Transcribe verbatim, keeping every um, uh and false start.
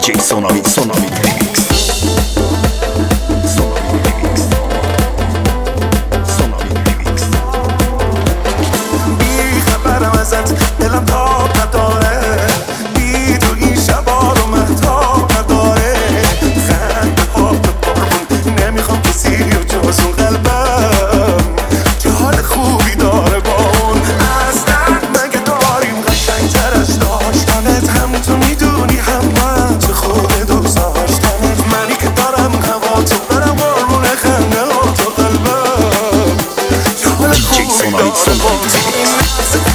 جی سونامی سونامی ریمیکس سونامی ریمیکس سونامی ریمیکس بی خبرم ازت دلم تاب نداره، بی تو این شبا رو مهتاب نداره. خنده ها به بارمون نمیخوام کسی و جز اون قلبم که حال خوبی داره با اون. اصلا مگه داریم قشنگ تر از داشتنت؟ هم تو میدونی هم من چه خوبه دوست داشتنت. منی که دارم هوا تو برم قربون خنده ها تو قلبم که حال خوبی داره با اون.